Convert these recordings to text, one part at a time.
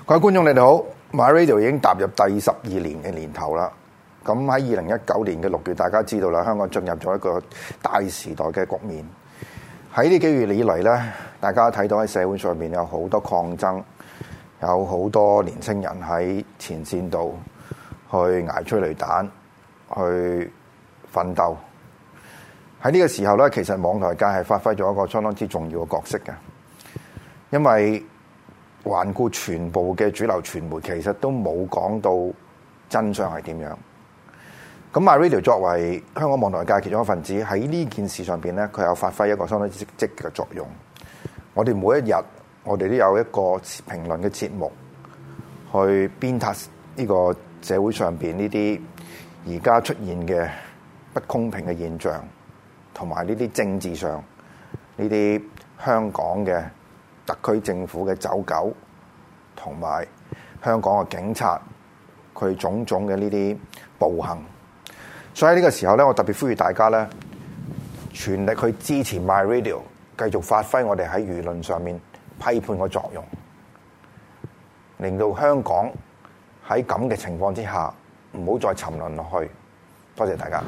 各位觀眾你哋好 ，MyRadio 已經踏入第12年嘅年頭啦。咁喺2019年嘅6月，大家知道啦，香港進入咗一個大時代嘅局面。喺呢幾月以嚟咧，大家睇到喺社會上面有好多抗爭，有好多年青人喺前線度去捱催淚彈，去奮鬥。喺呢個時候咧，其實網台界係發揮咗一個相當之重要嘅角色嘅，因為環顧全部嘅主流傳媒，其實都冇講到真相係點樣。咁 MyRadio 作為香港網台界其中一份子，喺呢件事上邊咧，佢有發揮一個相當之積極嘅作用。我哋每一日，我哋都有一個評論嘅節目，去鞭撻呢個社會上邊呢啲而家出現嘅不公平嘅現象，同埋呢啲政治上呢啲香港嘅特區政府嘅走狗，同埋香港嘅警察佢種種嘅呢啲暴行，所以喺呢個時候咧，我特別呼籲大家咧，全力去支持 MyRadio， 繼續發揮我哋喺輿論上面批判嘅作用，令到香港喺咁嘅情況之下，唔好再沉淪落去。多謝大家。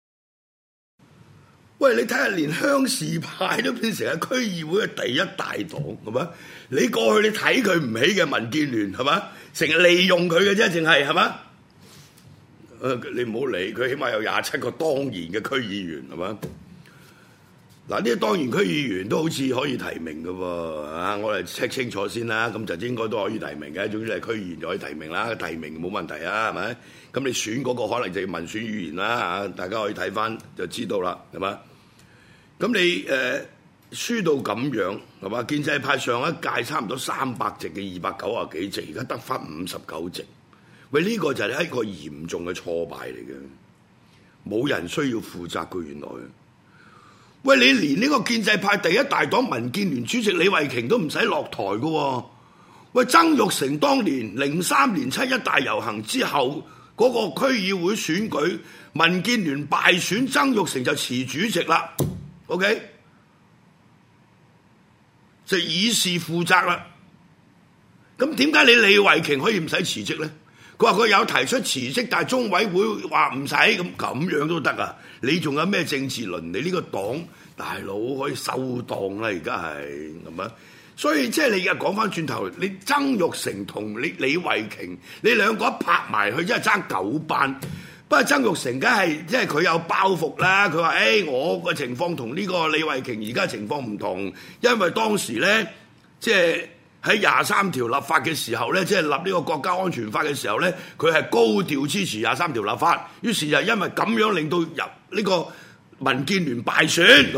喂，你睇下，連鄉事派都變成係區議會嘅第一大黨，係嘛？你過去你睇佢唔起嘅民建聯，係嘛？成日利用佢嘅啫，淨係嘛？你唔好理佢，起碼有27個當然嘅區議員，係嘛？嗱，呢啲當然區議員都好似可以提名嘅喎，啊，我哋 check 清楚先啦，咁就應該都可以提名嘅。總之係區議員就可以提名啦，提名冇問題啊，係咪？咁你選嗰個可能就要民選議員啦，嚇，大家可以睇翻就知道啦，係嘛？咁你輸到咁樣係嘛？建制派上一屆差唔多300席嘅290幾席，而家得翻59席。喂，呢個就係一個嚴重嘅挫敗嚟嘅，冇人需要負責嘅原來。喂，你連呢個建制派第一大黨民建聯主席李慧瓊都唔使落台嘅喎。喂，曾鈺成當年03年7·1大遊行之後嗰個區議會選舉，民建聯敗選，曾鈺成就辭主席啦。OK， 就以示負責啦。咁點解你李慧瓊可以唔使辭職咧？佢話佢有提出辭職，但係中委會話唔使，咁樣都得啊？你仲有咩政治倫理？呢個黨大佬可以收檔啦，而家係咪？所以即係你而家講翻轉頭，你曾鈺成同你李慧瓊，你兩個一拍埋去，真係爭9班。不過曾鈺成梗係即係佢有包袱啦，佢話我個情況同呢個李慧瓊而家情況唔同，因為當時咧即係喺23條立法嘅時候咧，即係立呢個國家安全法嘅時候咧，佢係高調支持23條立法，於是就因為咁樣令到入呢個民建聯敗選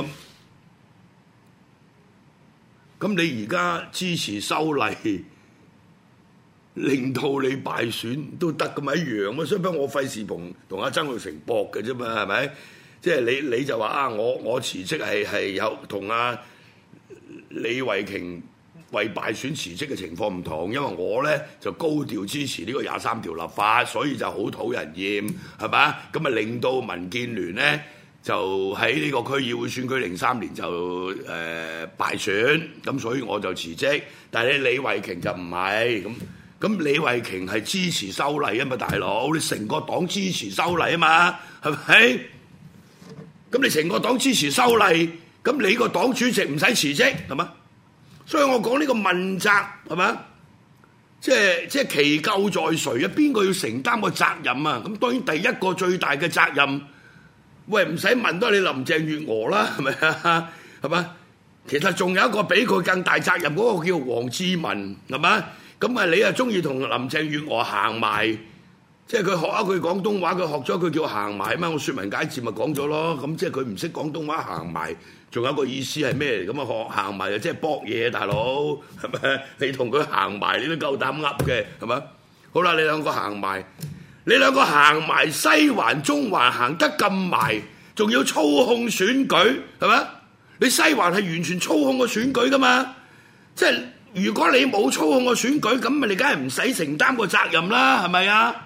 咁你而家支持修例，令到你敗選都得咁一樣啊！所以我費事同阿曾鈺成搏嘅啫嘛，係咪？即係你就話啊，我辭職係有同阿李慧瓊為敗選辭職嘅情況唔同，因為我咧就高調支持呢個23條立法，所以就好討人厭，係咪？咁啊令到民建聯咧就喺呢個區議會選舉03年就敗選，咁所以我就辭職。但係你李慧瓊就唔係咁李慧瓊係支持修例啊嘛，大佬，你成個黨支持修例啊嘛，係咪？咁你成個黨支持修例，咁你個黨主席唔使辭職係嘛？所以我講呢個問責係嘛？即係其咎在誰啊？邊個要承擔個責任啊？咁當然第一個最大嘅責任，喂唔使問都係你林鄭月娥啦，係咪啊？係嘛？其實仲有一個比佢更大責任，嗰個叫黃志文係嘛？咁啊，你啊中意同林鄭月娥行埋，即係佢學一句廣東話，佢學咗佢叫行埋嘛，我説文解字咪講咗咯。咁即係佢唔識廣東話行埋，仲有一個意思係咩嚟？咁啊學行埋就即係搏嘢，大佬係咪？你同佢行埋，你都夠膽噏嘅係咪？好啦，你兩個行埋，西環、中環行得咁埋，仲要操控選舉係咪？你西環係完全操控個選舉噶嘛？即係。如果你冇操控個選舉，咁咪你梗係唔使承擔個責任啦，係咪啊？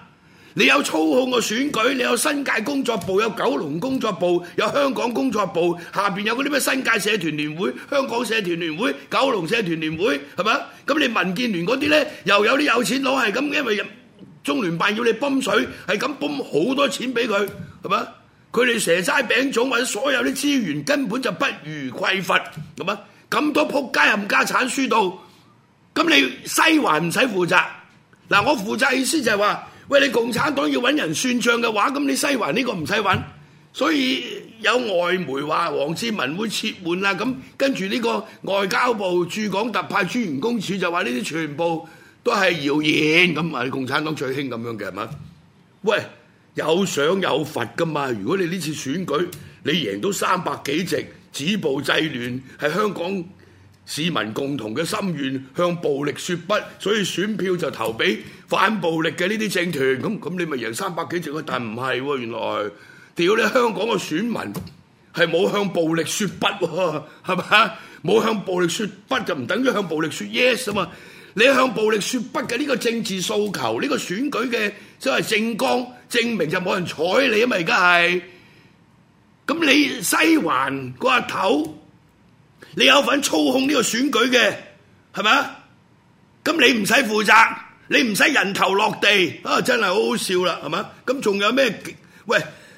你有操控個選舉，你有新界工作部，有九龍工作部，有香港工作部，下邊有嗰啲咩新界社團聯會、香港社團聯會、九龍社團聯會，係咪？咁你民建聯嗰啲呢，又有啲有錢佬係咁，因為中聯辦要你泵水，係咁泵好多錢俾佢，係咪？佢哋蛇齋餅粽或者所有啲資源根本就不如匱乏，係咪？咁多仆街冚家產輸到，咁你西環唔使負責。嗱，我負責意思就係話，喂，你共產黨要揾人算賬嘅話，咁你西環呢個唔使揾。所以有外媒話黃志文會撤換啦，咁跟住呢個外交部駐港特派專員公署就話呢啲全部都係謠言，咁啊共產黨最興咁樣嘅係嘛？喂，有賞有罰噶嘛？如果你呢次選舉你贏到300幾席，止暴制亂係香港市民共同嘅心願，向暴力說不，所以選票就投俾反暴力嘅呢啲政團，咁你咪贏300幾席咯。但唔係喎，原來屌你香港嘅選民係冇向暴力說不喎，係咪？冇向暴力說不就唔等於向暴力說 yes 啊嘛。你向暴力說不嘅呢個政治訴求，呢個選舉嘅即係政綱證明就冇人睬你啊嘛，而家係。咁你西環嗰阿頭，你有份操控呢個選舉嘅，係咪啊？咁你唔使負責，你唔使人頭落地啊！真係好好笑啦，係嘛？咁仲有咩？喂，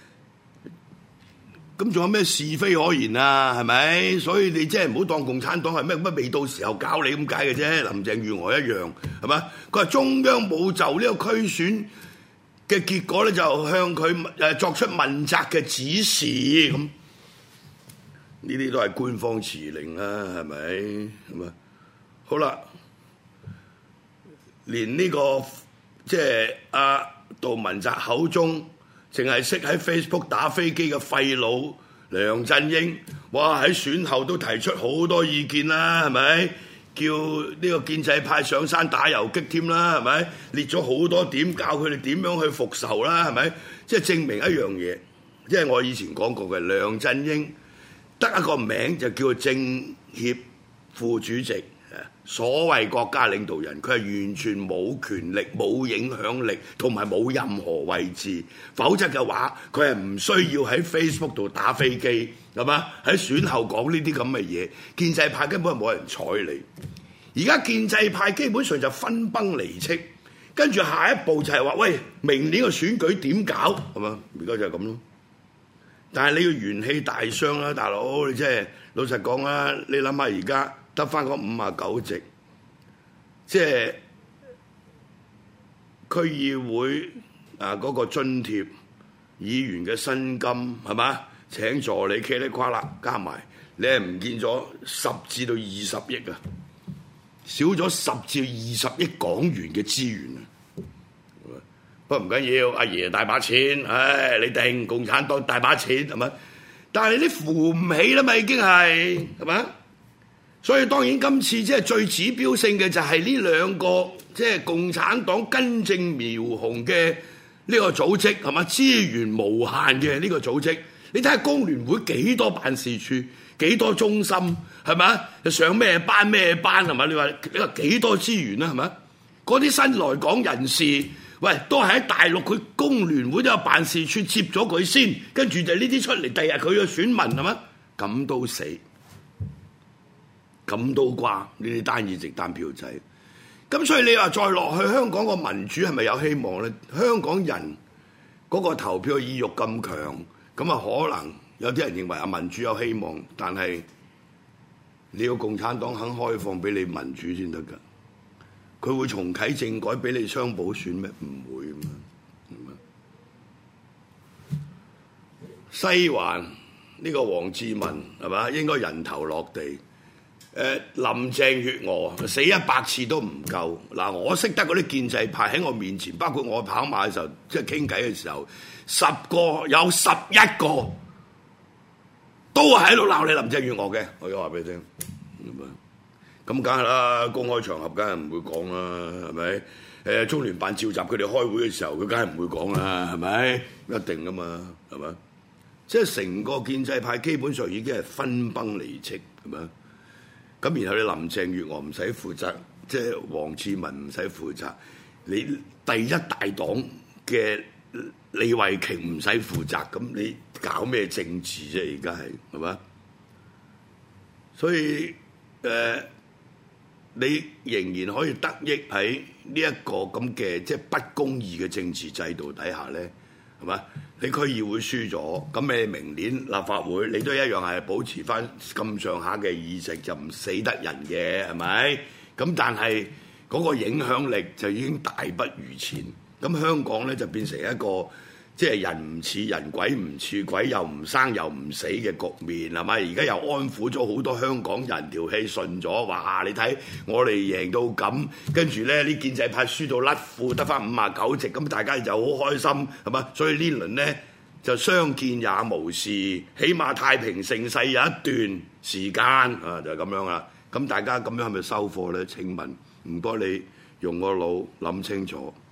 咁仲有咩是非可言啊？係咪？所以你真係唔好當共產黨係咩乜未到時候搞你咁解嘅啫。林鄭月娥一樣係嘛？佢話中央冇就呢個區選嘅結果咧，就向佢作出問責嘅指示咁。呢啲都係官方辭令啦，係咪？咁啊，好啦，連呢個即係阿杜汶澤口中淨係識喺 Facebook 打飛機嘅廢佬梁振英，哇！喺選後都提出好多意見啦，係咪？叫呢個建制派上山打遊擊添啦，係咪？列咗好多點教佢哋點樣去復仇啦，係咪？即係證明一樣嘢，即係我以前講過嘅，梁振英得一個名就叫做政協副主席，所謂國家領導人，佢係完全冇權力、冇影響力，同埋冇任何位置。否則嘅話，佢係唔需要喺 Facebook 度打飛機，係嘛？喺選後講呢啲咁嘅嘢，建制派根本係冇人睬你。而家建制派基本上就分崩離析，跟住下一步就係話：喂，明年個選舉點搞？係嘛？而家就係咁咯。但係你要元氣大傷啦，大佬！你真係老實講啦，你諗下而家得返嗰59席，即係區議會嗰個津貼、議員嘅薪金係嘛？請助理茄哩呱啦加埋，你係唔見咗10至到20億啊！少咗10至20億港元嘅資源啊！不過唔緊要，阿爺大把錢，唉，你定共產黨大把錢係咪？但係你扶唔起啦嘛，已經係咪？所以當然今次即係最指標性嘅就係呢兩個即係共產黨根正苗紅嘅呢個組織係嘛？資源無限嘅呢個組織，你睇下工聯會幾多辦事處，幾多中心係咪？上咩班係咪？你話幾多資源啦係咪？嗰啲新來港人士。喂，都係喺大陸，佢工聯會都有辦事處接咗佢先，跟住就呢啲出嚟，第日佢嘅選民係嘛？咁都死，咁都掛呢啲單議席單票制。咁所以你話再落去香港個民主係咪有希望咧？香港人嗰個投票意欲咁強，咁啊可能有啲人認為啊民主有希望，但係你要共產黨肯開放俾你民主先得㗎。佢會重啟政改俾你雙普選咩？唔會嘛。西環呢個黃志文係嘛？應該人頭落地。林鄭月娥死100次都唔夠。嗱，我識得嗰啲建制派喺我面前，包括我跑馬嘅時候，即係傾偈嘅時候，10個有11個都係喺度鬧你林鄭月娥嘅。我而家話俾你聽。咁梗係啦，公開場合梗係唔會講啦，係咪？中聯辦召集佢哋開會嘅時候，佢梗係唔會講啦，係咪？一定噶嘛，係咪？即係成個建制派基本上已經係分崩離析，係咪？咁然後你林鄭月娥唔使負責，即係黃志文唔使負責，你第一大黨嘅李慧瓊唔使負責，咁你搞咩政治啫？而家係嘛？所以你仍然可以得益喺呢一個咁嘅即係不公義嘅政治制度底下咧，係嘛？你區議會輸咗，咁你明年立法會你都一樣係保持翻咁上下嘅議席，就唔死得人嘅，係咪？咁但係嗰個影響力就已經大不如前。咁香港咧就變成一個即係人唔似人，鬼唔似鬼，又唔生又唔死嘅局面，係咪？而家又安撫咗好多香港人，條氣順咗。哇！你睇我哋贏到咁，跟住咧啲建制派輸到甩褲，得翻59席，咁大家就好開心，係嘛？所以呢輪咧就相見也無事，起碼太平盛世有一段時間啊，就係咁樣啦。咁大家咁樣係咪收貨咧？請問唔該你用個腦諗清楚。